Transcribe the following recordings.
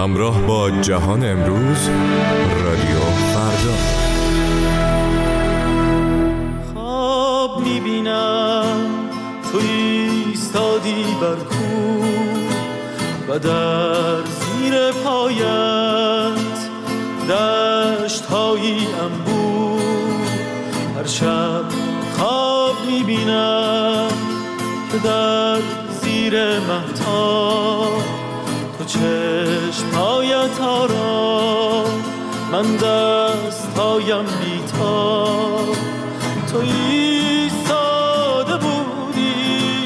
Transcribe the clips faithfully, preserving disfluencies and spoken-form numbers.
همراه با جهان امروز، رادیو فردا. خواب میبینم تو ایستادی بر کوه و در زیر پایت دشت هایی انبوه. هر شب خواب میبینم که در زیر مهتاب تو چشم‌هایت آرام، من دست‌هایم بی‌تاب. تو ایستاده بودی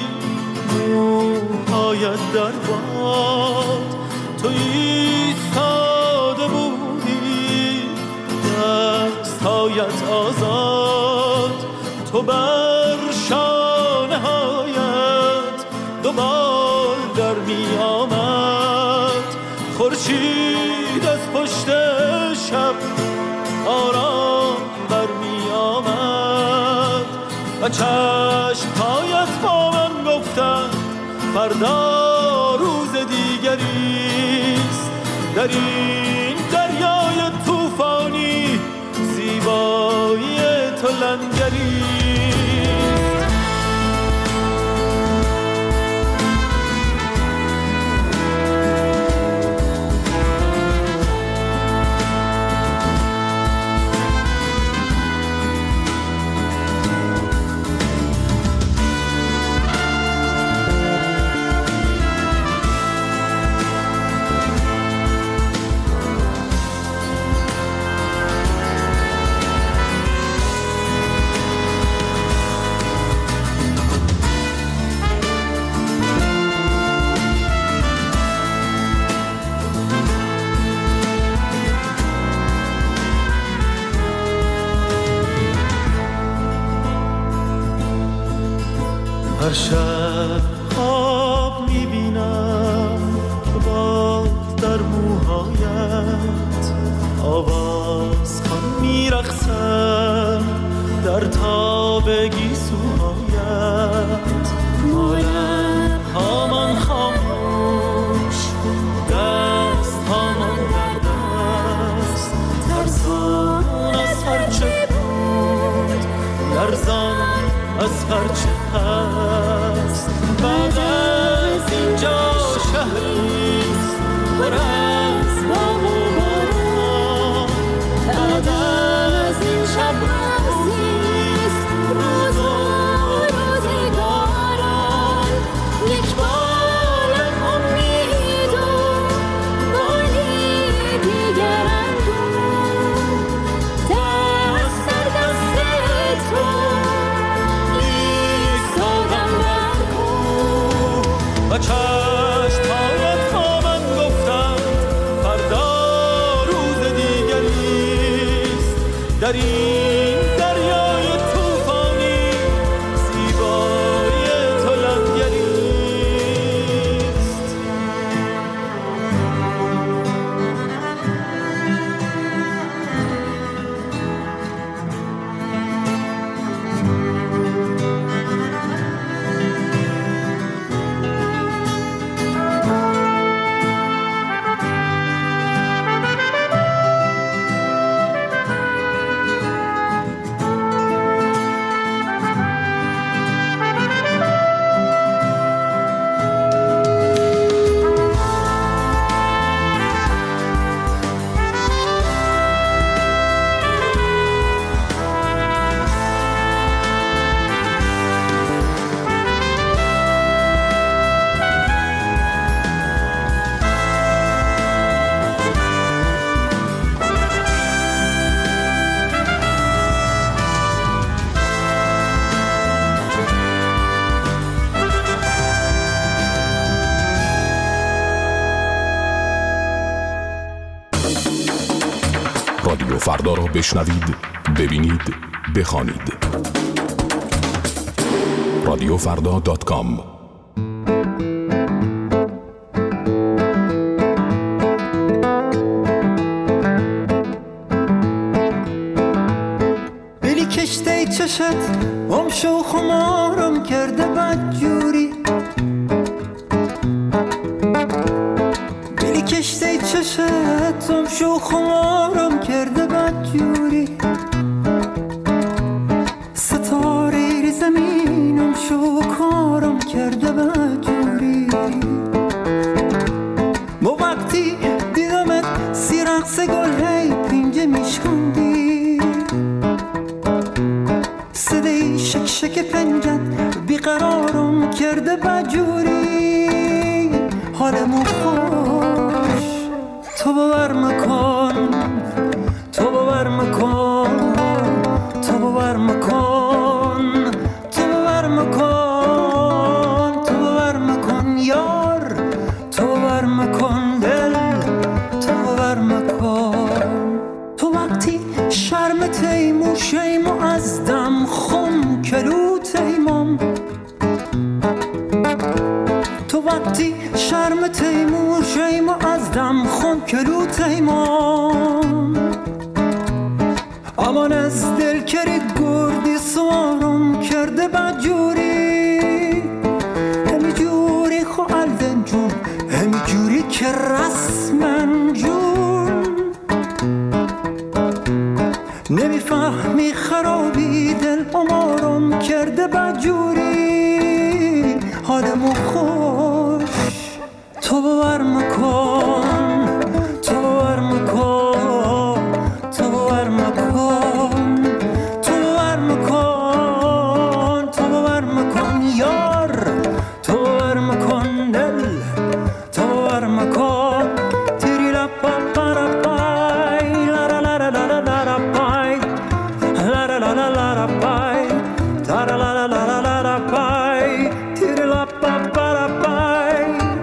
موهایت در باد، تو ایستاده بودی دست‌هایت آزاد. تو بر شانه‌هایت دوبال در می آمد، خورشید از پشت شب آرام بر می آمد و چشم‌هایت با من گفتند فردا روز دیگریست. در این دریای طوفانی زیبایی تو لنگریست. هر شب خواب میبینم که باد در موهایت آواز خوان میرقصم در تاب گیسوهایت. مالم هامان خاموش، دست هامان در دست، ترسان از هرچه بود، لرزان از هرچه هست. بعد از اینجا شهریست پر از بام و باران، بعد از این شب روزیست روز و روزگاران. یک بالم امید و بالی دیگر اندوه، دست در دست تو و چشم‌هایت با من گفتند فردا روز دیگریست. در این دریای طوفانی زیبایی تو لنگریست. رادیو فردا را بشنوید، ببینید، بخوانید. رادیو فردا دات کام. بلی کشته چشت گم شو خمارم کشته چشتم شو خمارم کرده بدجوری ستاره ری زمینم شو کارم کرده بدجوری با وقتی دیدمت سی رقص گل هی پینجه میشکندی صدای شک شک پنجت بیقرارم کرده بدجوری حالمو خوش تو باور مکن تو باور مکن تو باور مکن تو باور مکن تو باور مکن یار تو باور مکن دل تو باور مکن تو وقتی شرم تیمو شیمو از دم خم کلو تیمم تو وقتی شرم تیمو شیمو از دم خم کلو تیمم امان از دل کری گردی سوارم کرده بدجوری همی جوری خو الدن جون همی جوری که رسمن جون نمیفهمی خرابی دل امارم کرده بدجوری حالمو خوش تو باور مکن تو باور مکن تو باور مکن تو باور مکن تو باور مکن یار تو باور مکن دل تو باور مکن تیری لپا پارا پای لارا لارا لارا لارا پای لارا لارا لارا پای لارا لارا لارا لارا پای تیری لپا پارا پای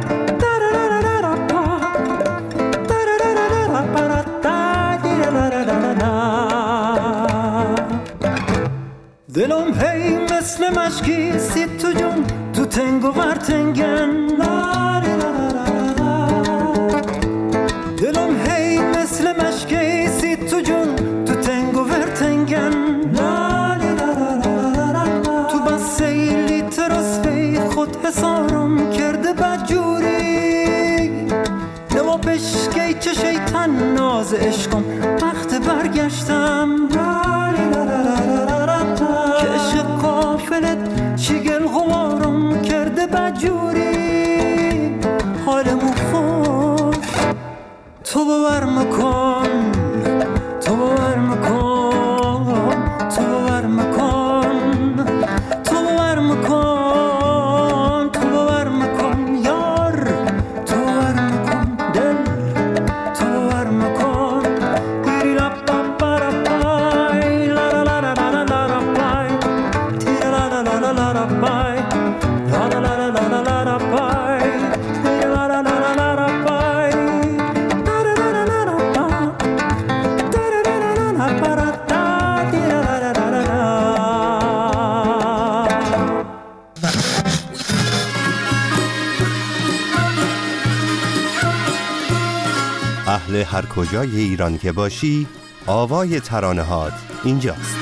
دلم هی مثل مشکی سی تو جون تو تنگ و ورتنگن دلم هی مثل مشکی سی تو جون تو تنگ و ورتنگن تو بس سیلی ترسفی خود حسارم کرده بدجوری نما پشکی چه شیطن ناز عشقم وقت برگشتم که عشق قافلت چیگل غمارم کرده بدجوری حالمو خوش تو باور مکن تو باور مکن تو باور مکن تو باور مکن تو باور مکن یار تو باور مکن دل تو باور مکن دیری لپا پارا پای لارا لارا لارا لارا پای تیرا لارا لارا لارا پای لارا لارا لارا لارا پای تیرا لارا لارا لارا پای لارا لارا لارا پای لارا لارا لارا پارا تا تیرا لارا لارا لارا. اهل هر کجای ایران که باشی آوای ترانه هات اینجاست.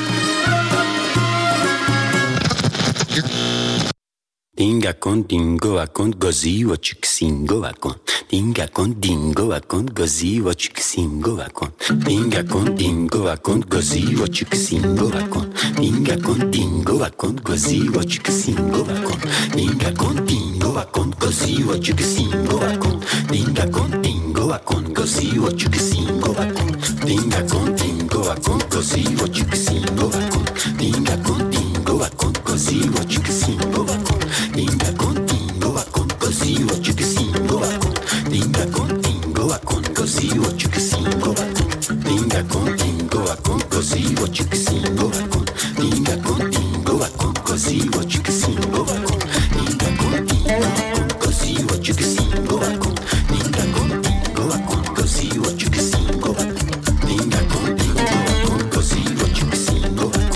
Dinga con dingo va con così o cicsingo va con Dinga con dingo va con così o cicsingo va con Dinga con dingo va con così o cicsingo va con Dinga con dingo va con così o cicsingo va con Dinga con dingo va con così o cicsingo va con Dinga con dingo va con così o cicsingo va con Dinga con dingo va con così o cicsingo va con Dinga con dingo va con così o cicsingo va con Dinga contigo va con così o cicasingo va con Dinga contigo va con così o cicasingo va con Dinga contigo va con così o cicasingo va con Dinga contigo va con così o cicasingo va con Dinga contigo va con così o cicasingo va con Dinga contigo va con così o cicasingo va con Dinga contigo va con così o cicasingo va con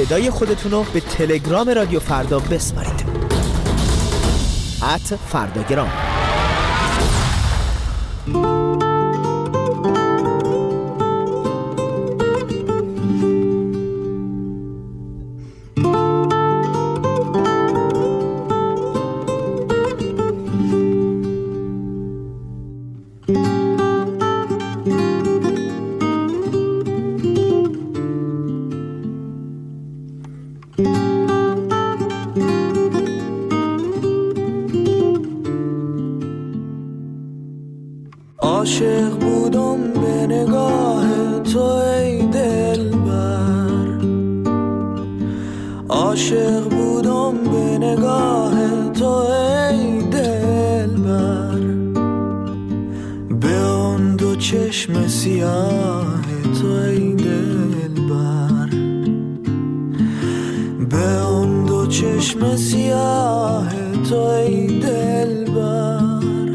صدای خودتون رو به تلگرام رادیو فردا بسپارید. ات فرداگرام. عاشق بودم به نگاه تو ای دلبر، عاشق بودم به نگاه تو ای دلبر، به اون دو چشم سیاه تو ای دلبر، به اون دو چشم سیاه تو ای دلبر،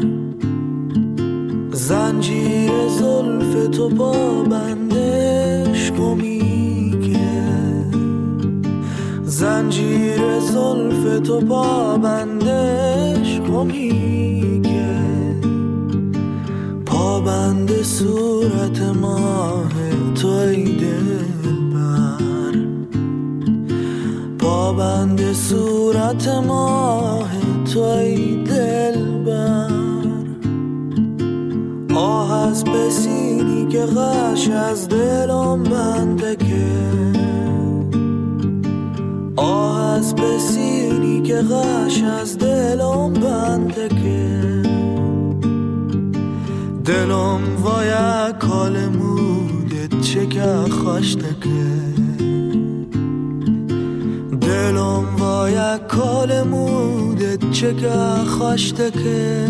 زنجیر زلف تو پابندش گمی که، زنجیر زلف تو پابندش گمی که، پابند صورت ماه تو ای دلبر، پابند صورت ماه تو ای دلبر، آه از بسینی که غش از دلم بنده که، آه از بسینی که غش از دلم بنده که، دلم وای کال مودت چه که خوشته که، دلم وای کال مودت چه که خوشته که،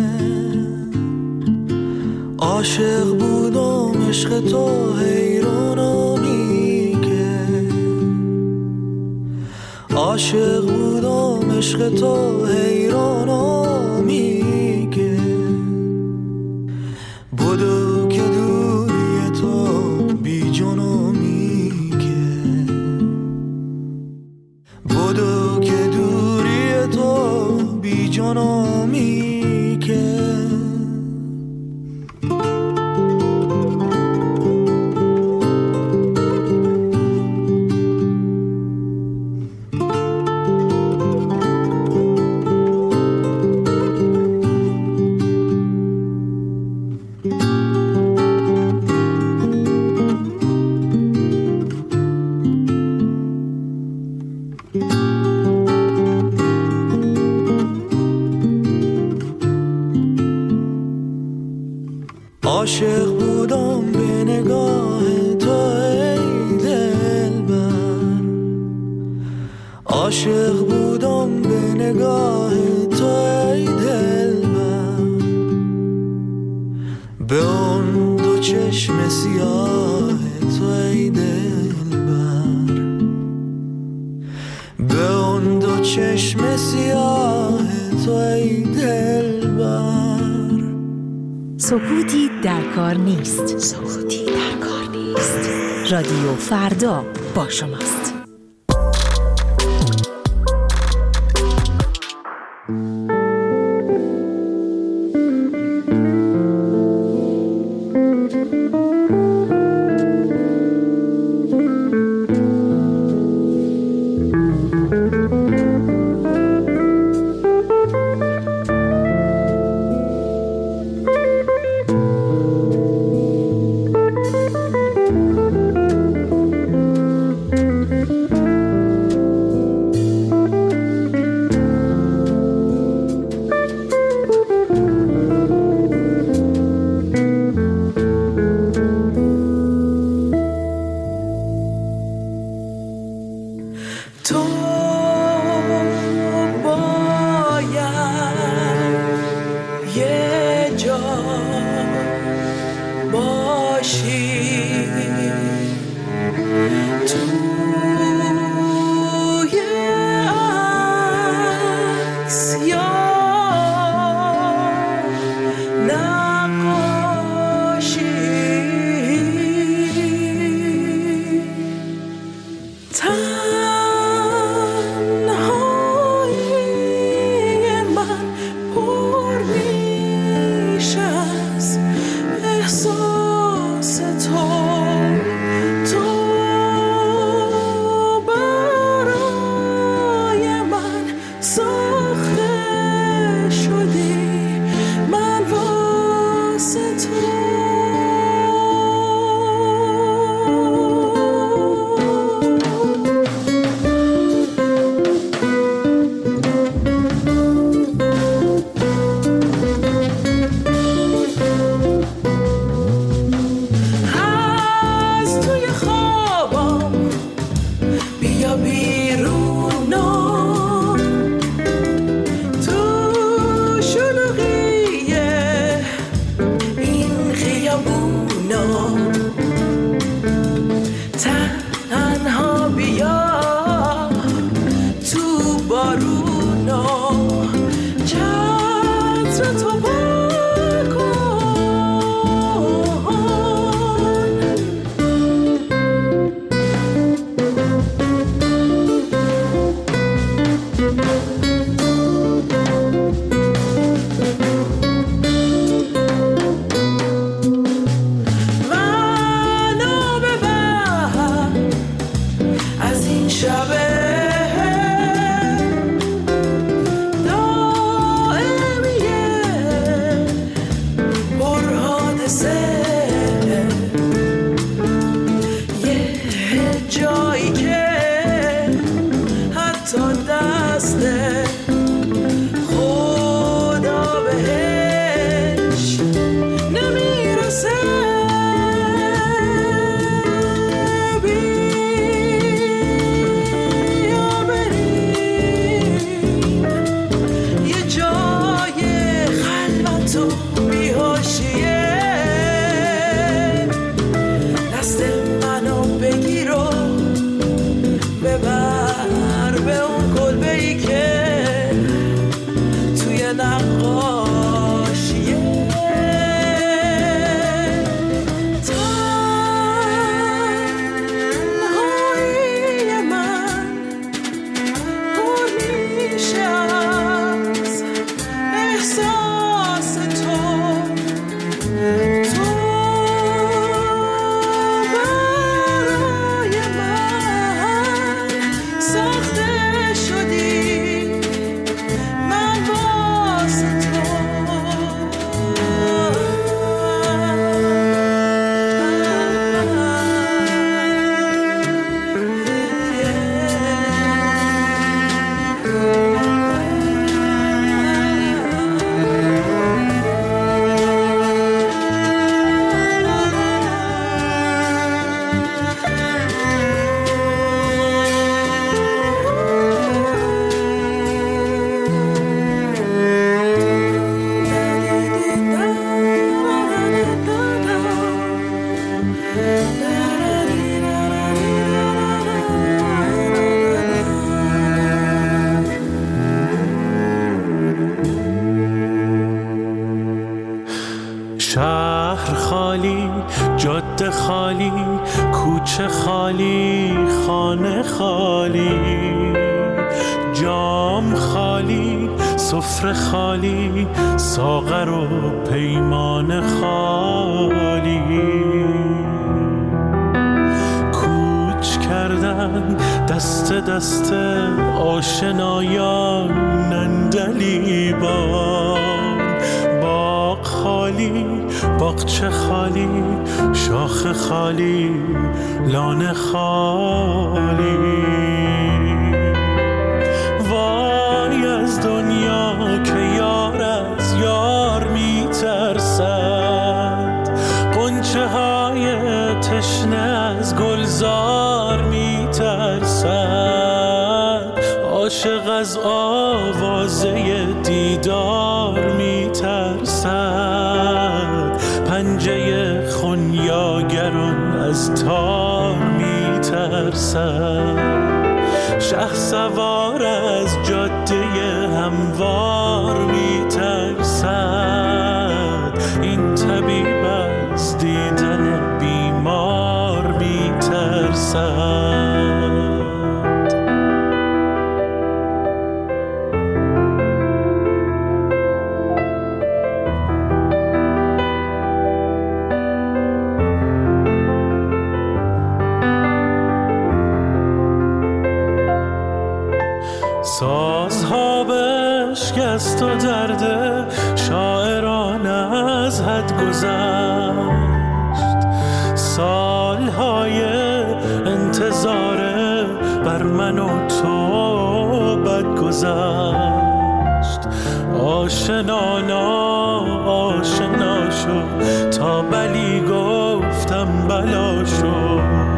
عاشق بودم عشق تو حیرانمی که، عاشق بودم عشق تو حیرانمی که، بدو که دوری تو بی جنمی که، بدو که دوری تو بی جنمی که. عاشق بودم به نگاه تو ای دلبر، عاشق بودم به نگاه تو ای دلبر، به اون دو چشم سیاه تو ای دلبر، به اون دو چشم سیاه تو ای دلبر. سکوتی در کار نیست، سکوتی در کار نیست. رادیو فردا با شماست. بارونا چتر تو بکن منو ببر از این شبه شهر خالی، جاده خالی، کوچه خالی، خانه خالی، جام خالی، سفره خالی، ساغر و پیمان خالی. کوچ کردن دست دست آشنایان نندلیبان. باغ خالی، باغچه خالی، شاخ خالی، لانه خالی. وای از دنیا که یار از یار میترسد، غنچه های تشنه از گلزار میترسد، عاشق از آوازه دیدار میترسد، پنجه خونیاگران از تار میترسد، شه سوار از جاده هموار میترسد، این طبیب از دیدن بیمار میترسد. سازها بشکست و درد شاعران از حد گذشت، سالهای انتظار بر من و تو بد گذشت. آشنا آشنا شو تا بلی گفتم بلا شو،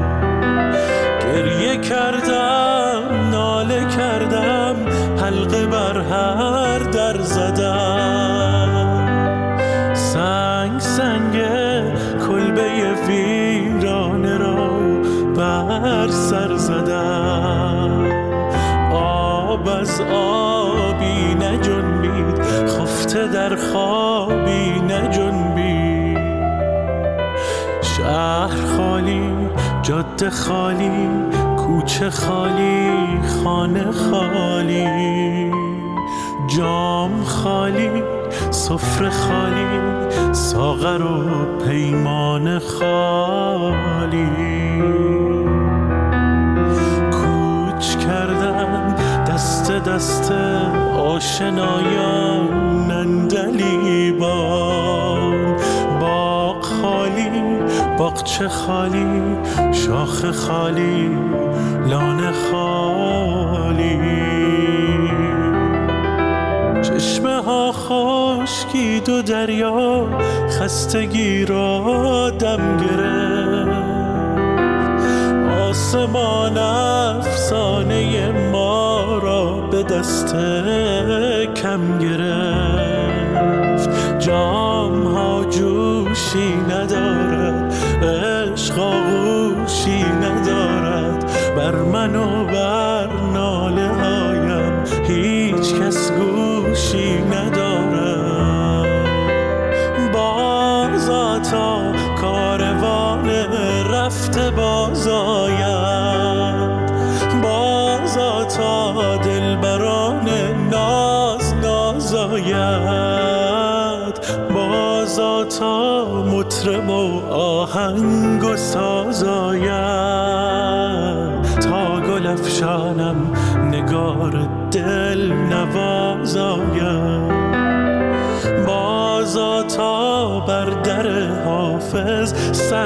گریه کردم ناله کردم حلقه بر هر در زدم، سنگ سنگ کلبه ویرانه را بر سر زدم، آب از آبی نجنبید، خفته در خوابی نجنبید. شهر خالی، جاده خالی، کوچه خالی، خانه خالی، جام خالی، سفره خالی، ساغر و پیمان خالی. کوچ کردن دست دست آشنایان نندلیبان. باغ خالی، باغچه خالی، شاخ خالی، لانه خالی. چشمه ها خشکید و دریا خستگی را دم گرفت. آسمان افسانه ما را به دست کم گرفت. جام ها جوشی ندارد، عشق آغوشی ندارد، بر من و بر ناله هایم هیچ کس گوشی ندارد. بازا تا کاروان رفته باز آید، بازا تا دلبران ناز ناز آید، بازا تا مطرب و آهنگ و ساز آید، تا گل افشانم نگار دل نواز آید، بازا تا بر در حافظ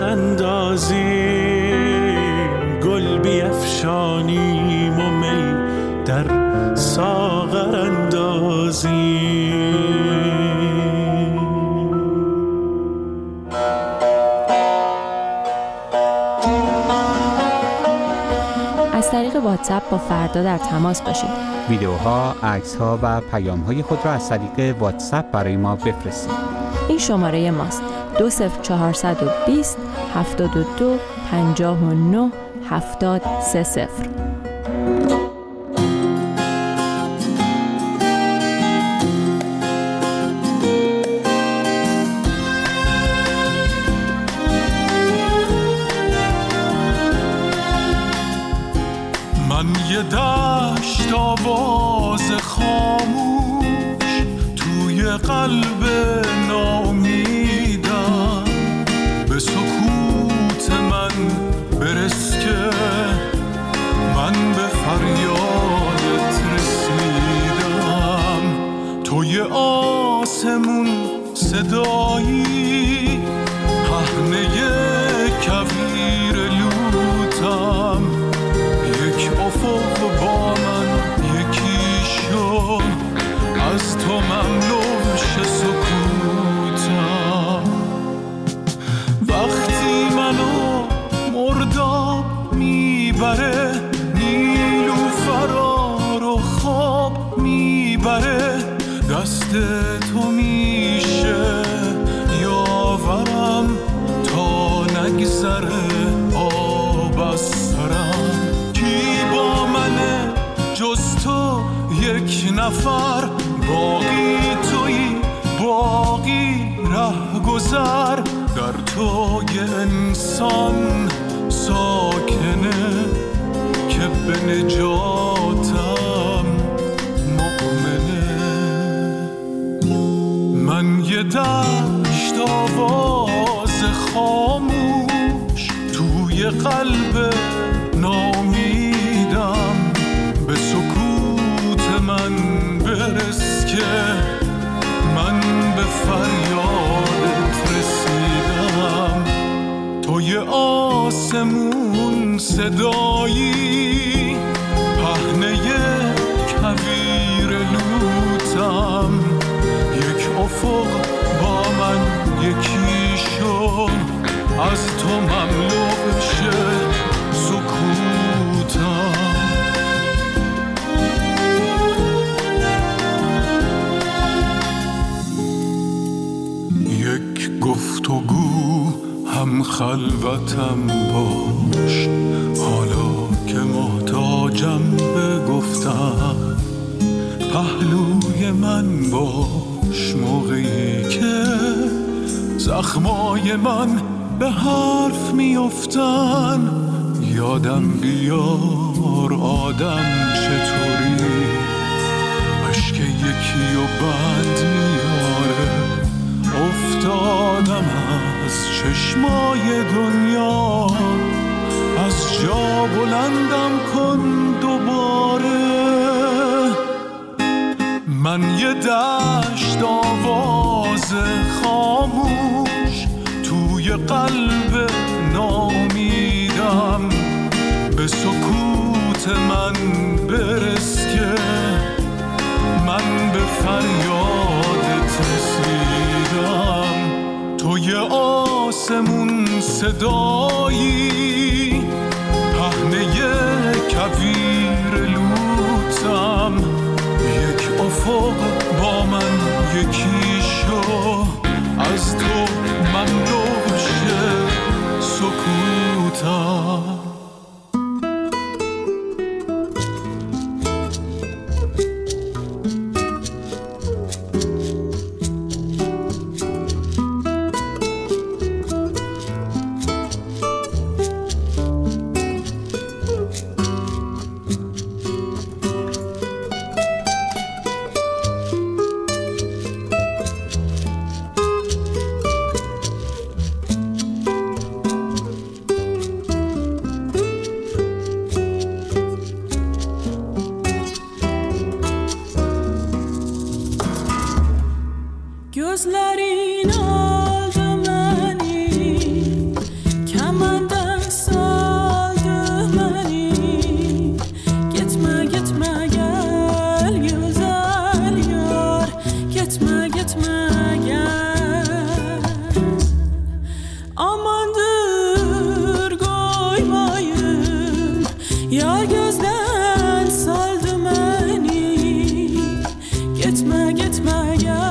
سراندازیم، گل بیفشانیم و می در ساغر اندازیم. از طریق واتساپ با فردا در تماس باشید. ویدیوها، عکس‌ها و پیام‌های خود را از طریق واتساپ برای ما بفرستید. این شماره ماست: دو صفر چهارصد و بیست هفتاد و دو پنجاه و نه هفتاد سه صفر. من یه دشت آواز خاموش توی قلب ناامیدم، به سکوت من برس که من به فریادت رسیدم. توی آسمون صدایی، پهنه کویر لوتم، یک افق با من یکی شد، از تو مملوش سکوتم. وقتی منو مرداب میبره، نیلوفرا رو خواب میبره، دست تو میشه یاورم تا نگذره آب از سرم. کی با منه جز تو یک نفر، باقی تویی باقی ره گذر، در تو یه انسان ساکنه که به نجاتم مؤمنه. من یه دشت آواز خاموش توی قلب ناامیدم، به سکوت من برس که من به فریادت رسیدم. توی آسمون صدایی، پهنه کویر لوتم، یک افق با من یکی شد، از تو مملو شه سکوتم. یک گفتگو هم خلوتم باش، حالا که محتاجم به گفتم، پهلوی من باش موقعی که زخمای من به حرف میافتن. یادم بیار آدم چطوری اشک یکی و بند میاره. افتادم از چشمای دنیا، از جا بلندم کن دوباره. من یه دشت آواز خاموش توی قلب نامیدم. به سکوت من برس که من به فریادت رسیدم. توی آسمون صدایی پهنه کویر لوتم. یک افق با من یکی شو، از تو مملو شه سکوتم. Gözlerin aldı beni, kemenden saldı beni. Gitme gitme gel güzel yar, gitme gitme gel. Amandır koymayın, yar gözden saldı beni. Gitme gitme gel.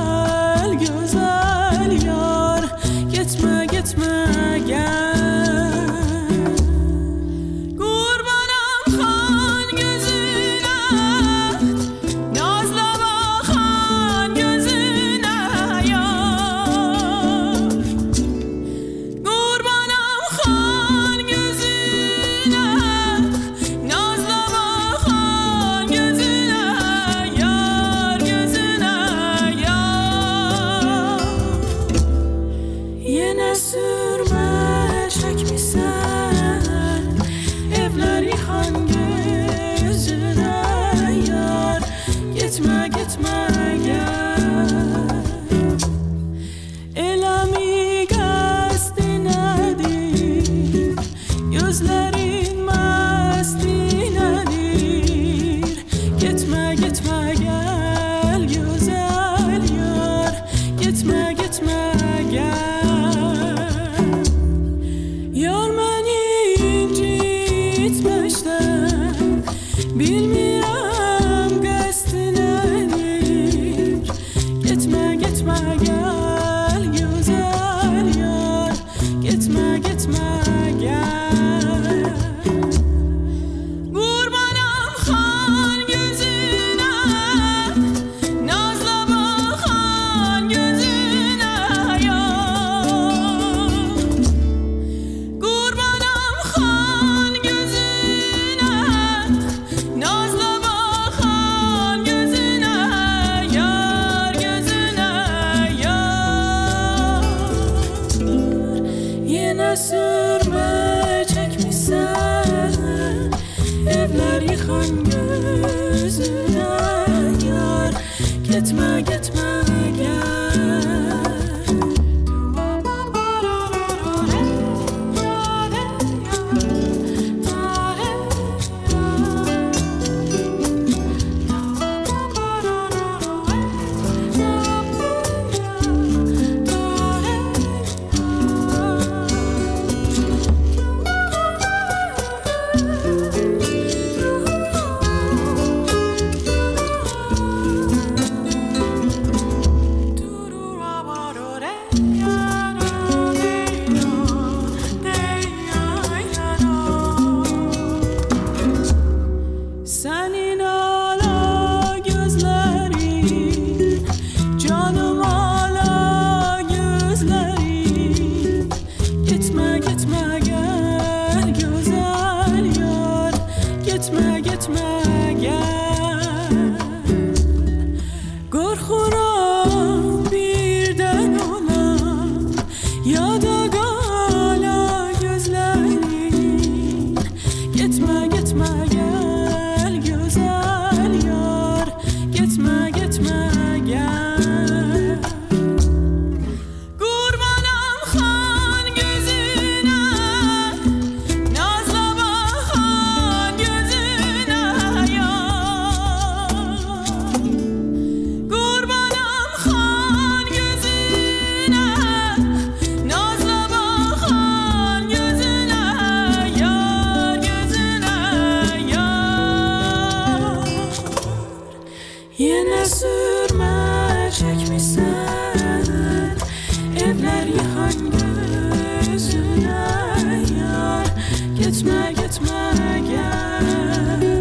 Yine sürme çekmişsen evler yıkan gözüne yar. Gitme gitme gel.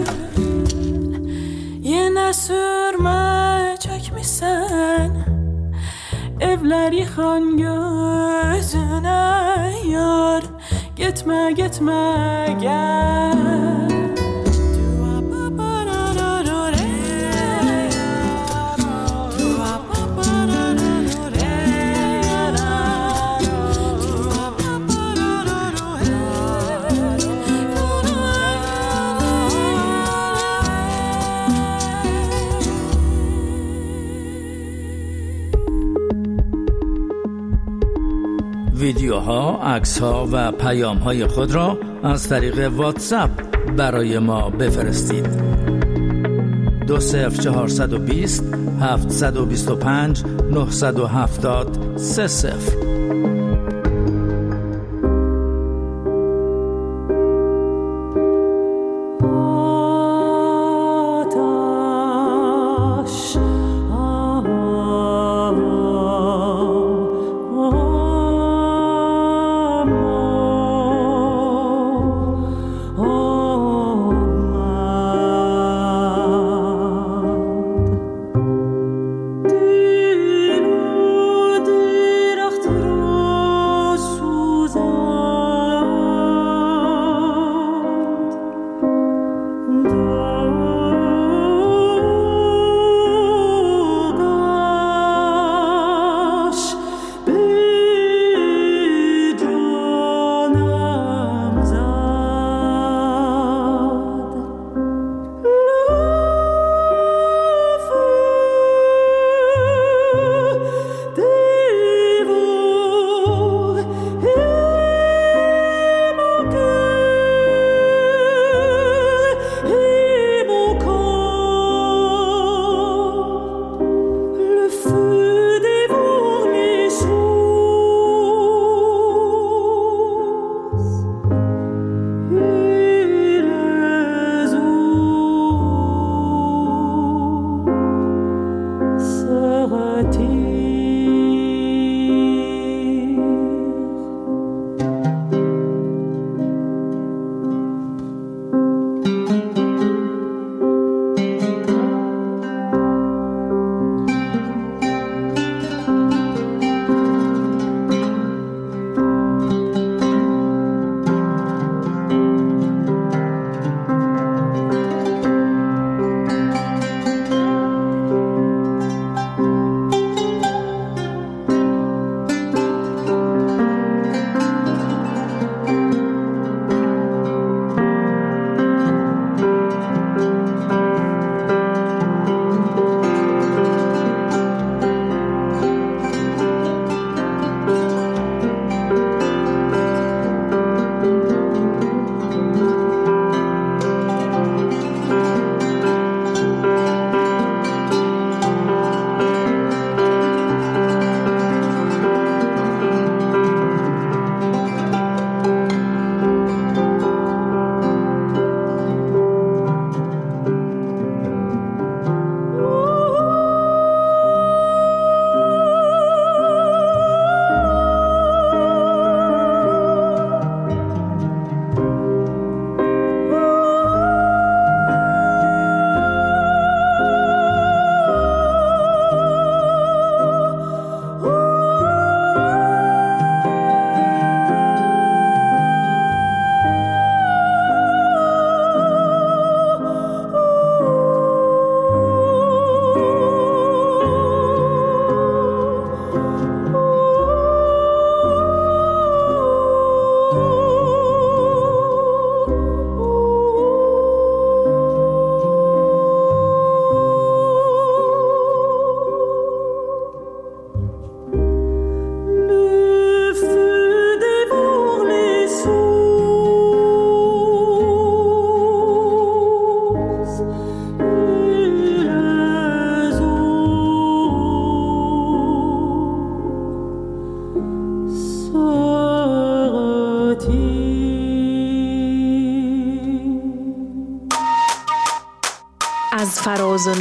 Yine sürme çekmişsen evler yıkan gözüne yar. Gitme gitme gel. ویدیوها، عکس‌ها و پیام‌های خود را از طریق واتساپ برای ما بفرستید. دو صفر چهارصد و بیست هفتصد و بیست و پنج نهصد و هفتاد سه صفر. Through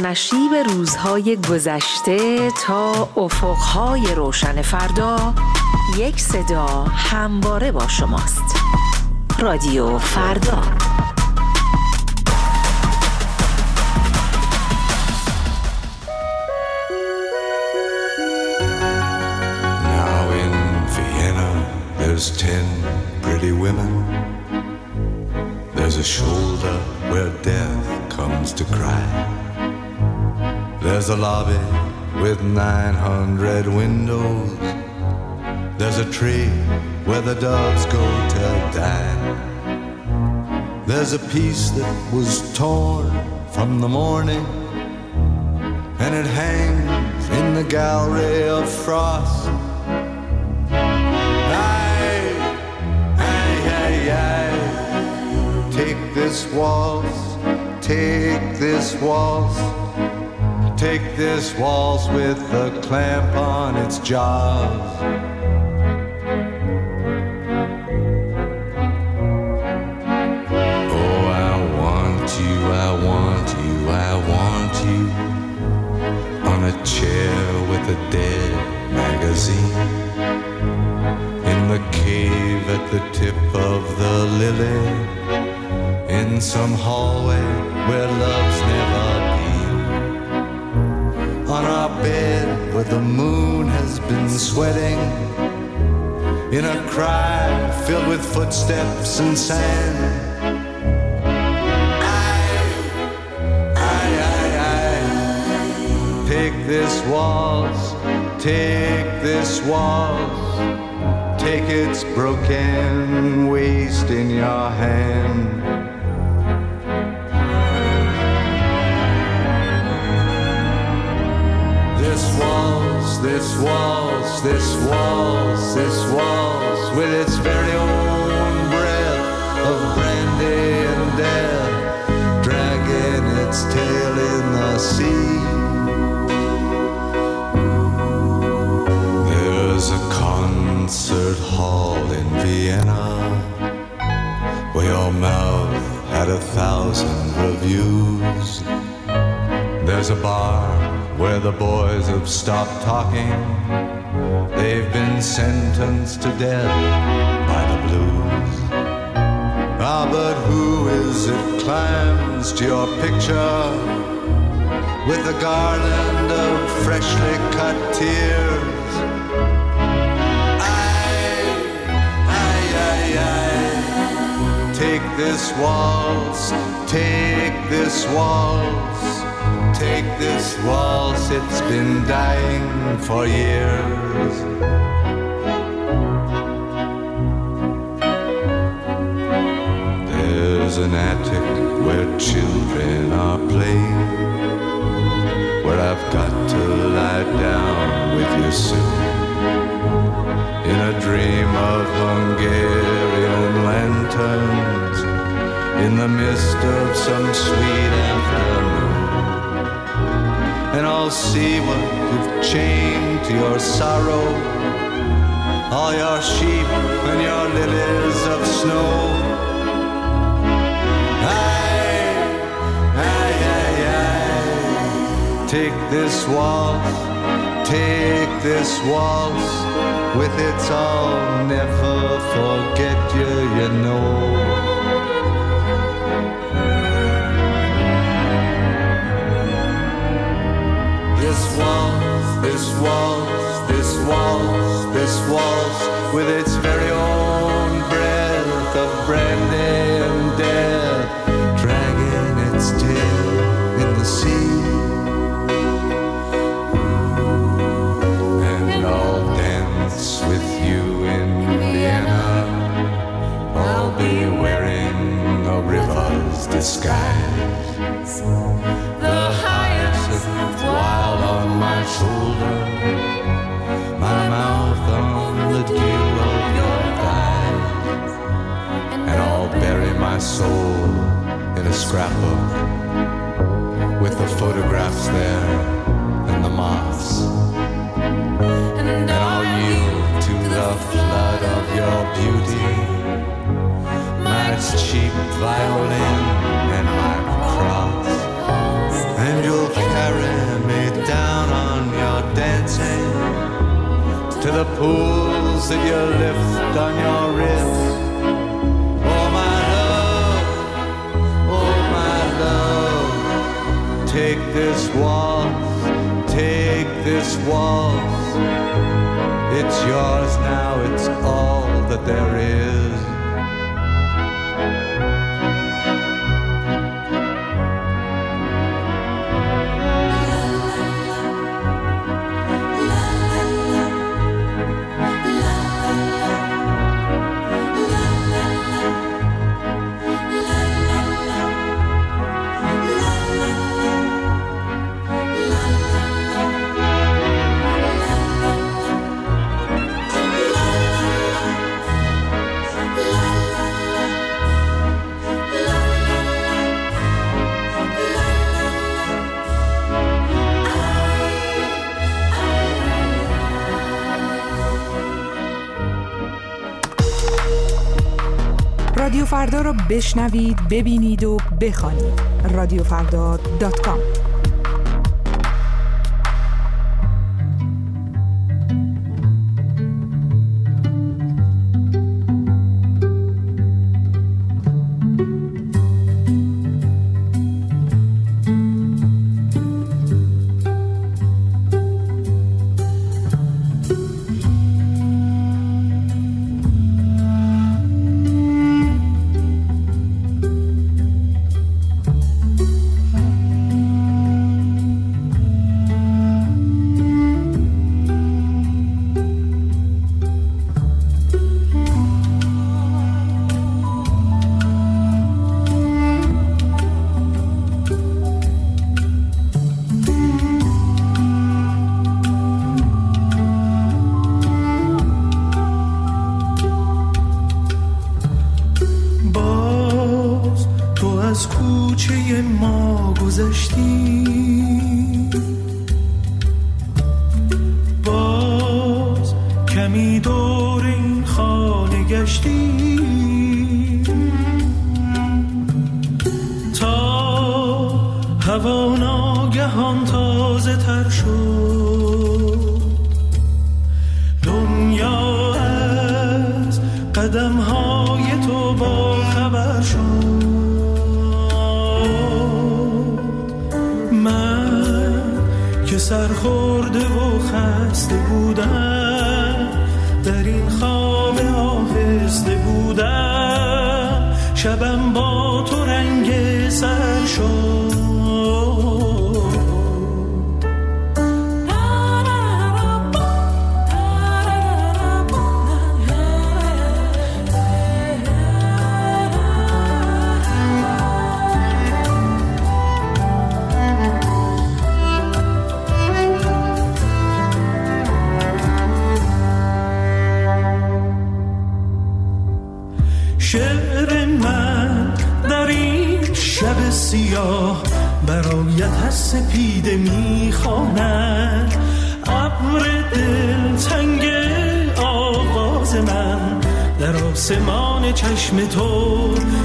نشیب روزهای گذشته تا افقهای روشن فردا، یک صدا همواره با شماست. رادیو فردا. Now in Vienna there's ten pretty women. There's a shoulder where death comes to cry. There's a lobby with nine hundred windows. There's a tree where the doves go to die. There's a piece that was torn from the morning, and it hangs in the gallery of frost. Aye, aye, aye, aye. Take this waltz, take this waltz, take this waltz with a clamp on its jaws. Oh, I want you, I want you, I want you on a chair with a dead magazine, in the cave at the tip of the lily, in some hallway where love's never been, on our bed where the moon has been sweating, in a cry filled with footsteps and sand. Aye, aye, aye, aye. Take this waltz, take this waltz, take its broken waist in your hand. This waltz, this waltz, this waltz, this waltz, with its very own breath of brandy and death, dragging its tail in the sea. There's a concert hall in Vienna where your mouth had a thousand reviews. There's a bar where the boys have stopped talking. They've been sentenced to death by the blues. Ah, but who is it climbs to your picture with a garland of freshly cut tears? Aye, aye, aye, aye. Take this waltz, take this waltz, take this waltz, it's been dying for years. There's an attic where children are playing, where I've got to lie down with you soon, in a dream of Hungarian lanterns, in the mist of some sweet afternoon. And I'll see what you've chained to your sorrow, all your sheep and your lilies of snow. Aye, aye, aye, aye. Take this waltz, take this waltz, with its I'll never forget you, you know. This waltz, this waltz, this waltz, this waltz, with its very own breath of brandy and death, dragging its tail in the sea. And I'll dance with you in Vienna. I'll be wearing a river's disguise, the hyacinth wild on my shoulder, my mouth on the dew of your thighs. And I'll bury my soul in a scrapbook with the photographs there and the moths. And I'll yield to the flood of your beauty, my cheap violin and my cross. And you'll carry the pools that you lift on your wrist. Oh my love, oh my love, take this waltz, take this waltz. It's yours now, it's all that there is. رادیو فردا را بشنوید، ببینید و بخوانید. رادیو فردا دات کام. سرخورده و خسته بودم، در این خواب آهسته بودم، شبم با تو رنگ سر شد. شعر من در این شب سیاه برایت از سپیده میخواند، ابر دلتنگ آواز من در آسمان چشم تو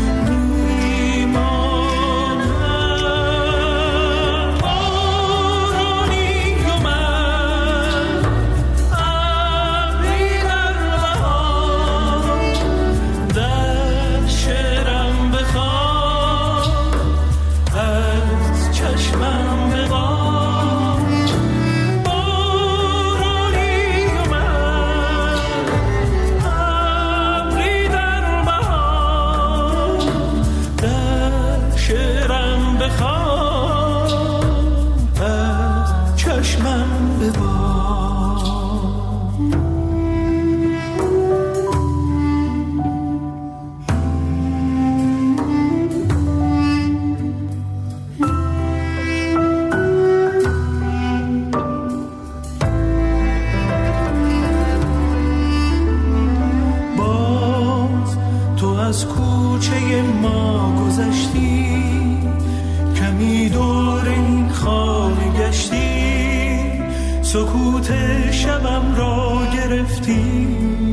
از کوچه ما گذشتی، کمی دور این خانه گشتی، سکوت شبم را گرفتی.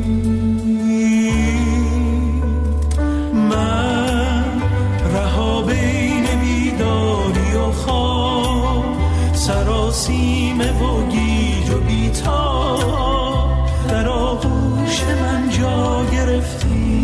من رها بین بیداری و خواب، سراسیمه و گیج و بیتاب، گرفتی.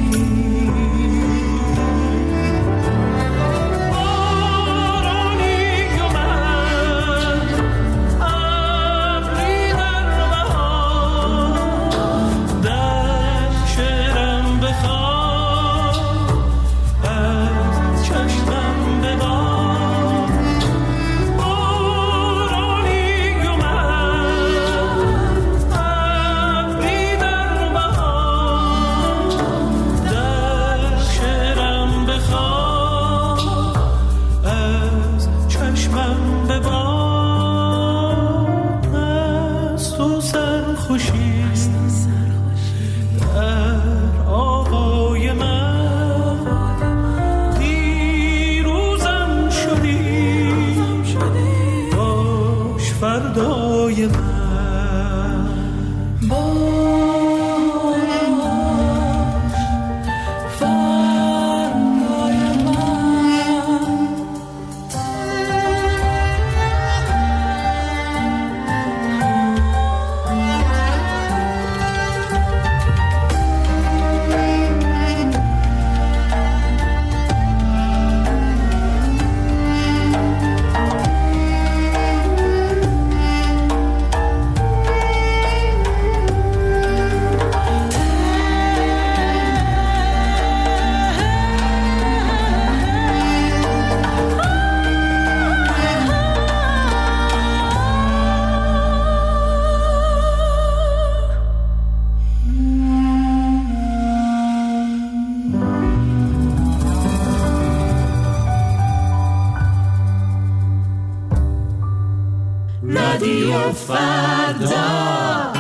رادیو فردا.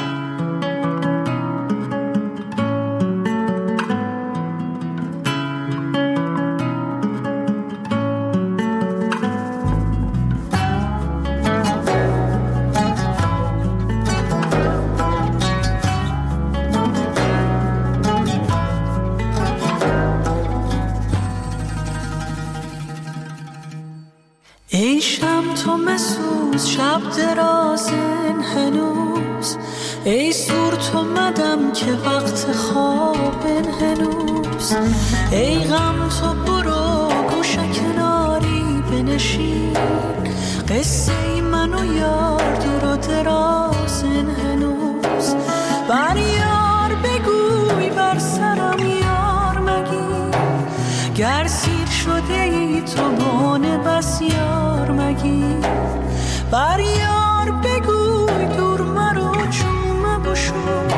ای شب تو مسوز شب درازن هنوز، ای سور تو مدم که وقت خوابن هنوز، ای غم تو برو گوشه کناری بنشین، قصه ای من و یار دور و درازن هنوز، بر یار بگوی بر سرم یار مگی، گر سیر شده ای تو بانه بس یار مگی، بر یار بگوی دور مرو چوم بشو،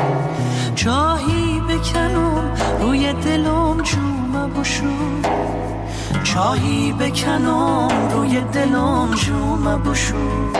چاهی بکنم روی دلم چوم بشو، چاهی بکنم روی دلم چوم بشو.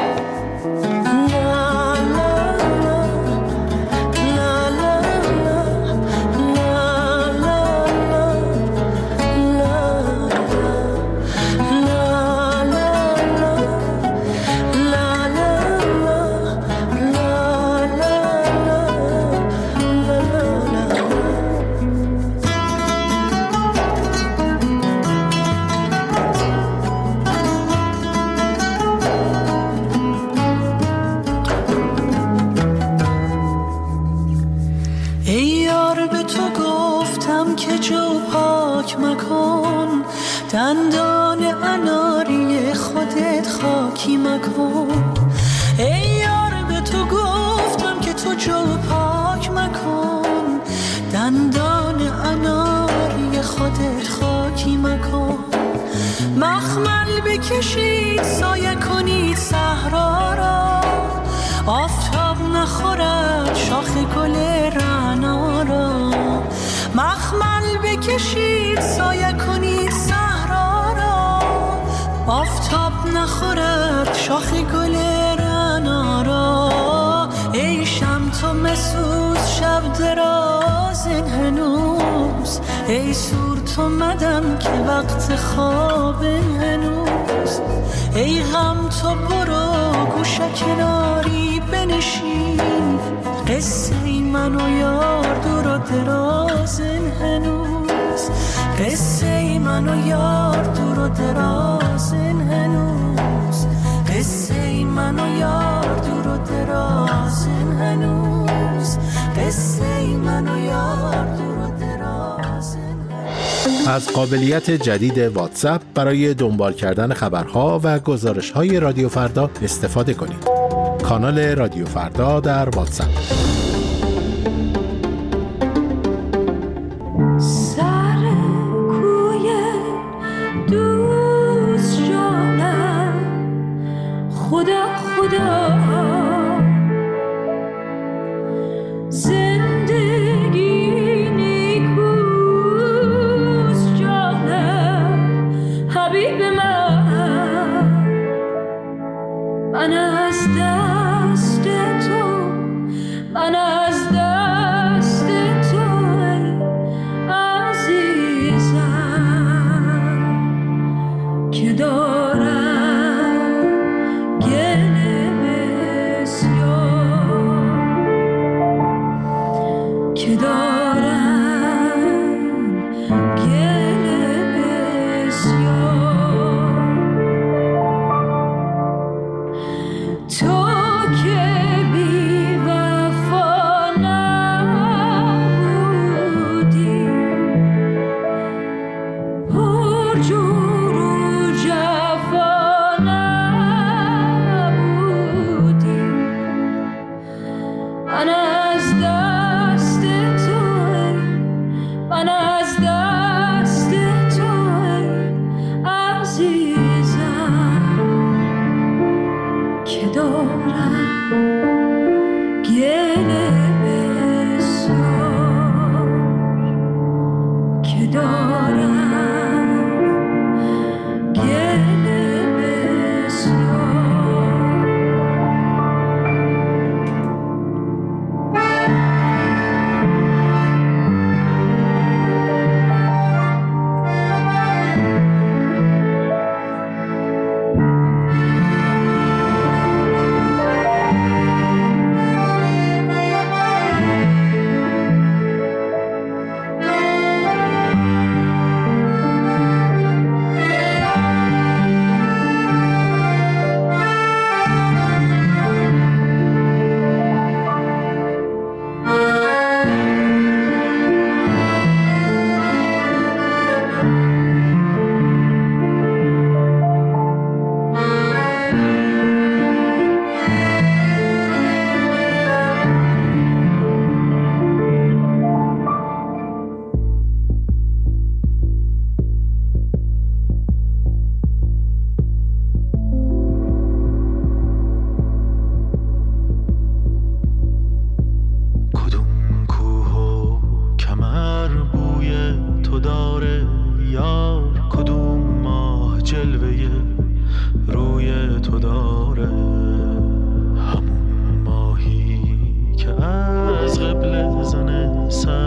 دندان اناری خودت خاکی مکن، ای یار به تو گفتم که تو جو پاک مکن، دندان اناری خودت خاکی مکن، مخمل بکشید سایه کنید صحرا را، آفتاب نخورد شاخ گل رعنا را، مخمل بکشید سایه کنید صحرا را، آفتاب نخورد شاخ گل رعنا را، ای شم تو مسوز شب درازن هنوز، ای سور تو مدم که وقت خوابن هنوز، ای غم تو برو گوشه کناری بنشین، قصه ای من و یار دور و درازن هنوز، قصه ای من و یار دور و درازن هنوز، قصه ای من و یار دور و درازن هنوز، قصه ای من و یار دور و درازن. از قابلیت جدید واتساپ برای دنبال کردن خبرها و گزارش‌های رادیو فردا استفاده کنید. کانال رادیو فردا در واتساپ. سر کوی دوست جانم خدا خدا زندگی نیکوست جانم حبیب من من از دست تو من از دست تو عزیزم که دارم گله بسیار که دارم گله بسیار تو که بی وفا نبودی پر جور و جفا نبودی من از دست تو من از دست تو عزیزم که دارم گله بسیار که دارم گله بسیار از قبل زن سر